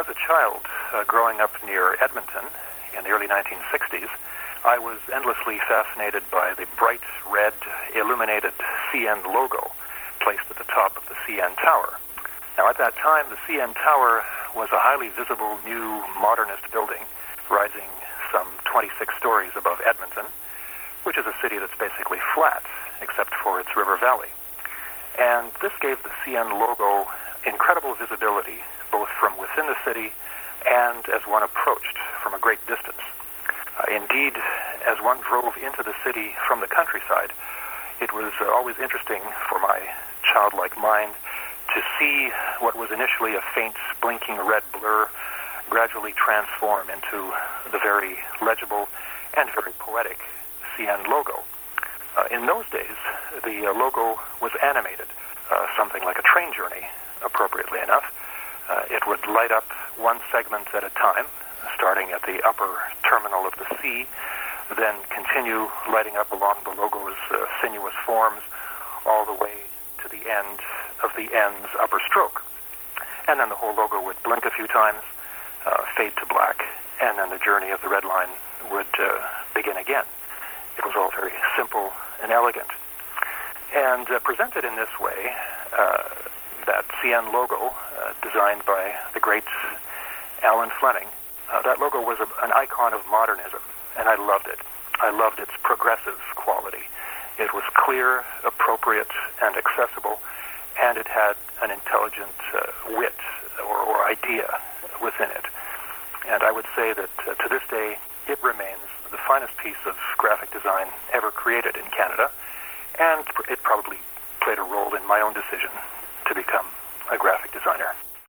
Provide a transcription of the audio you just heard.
as a child, growing up near Edmonton in the early 1960s, I was endlessly fascinated by the bright red illuminated CN logo placed at the top of the CN Tower. Now, at that time, the CN Tower was a highly visible new modernist building rising some 26 stories above Edmonton, which is a city that's basically flat except for its river valley. And this gave the CN logo incredible visibility both from within the city and as one approached from a great distance. Indeed, as one drove into the city from the countryside, it was always interesting for my childlike mind to see what was initially a faint blinking red blur gradually transform into the very legible and very poetic CN logo. In those days, the logo was animated, something like a train journey, appropriately enough. It would light up one segment at a time, starting at the upper terminal of the C, then continue lighting up along the logo's sinuous forms all the way to the end of the N's upper stroke. And then the whole logo would blink a few times, fade to black, and then the journey of the red line would begin again. It was all very simple and elegant. And presented in this way, that CN logo, designed by the great Alan Fleming, that logo was an icon of modernism, and I loved it. I loved its progressive quality. It was clear, appropriate, and accessible, and it had an intelligent wit or idea within it. And I would say that to this day, it remains the finest piece of graphic design ever created in Canada, and it probably played a role in my own decision to become a graphic designer.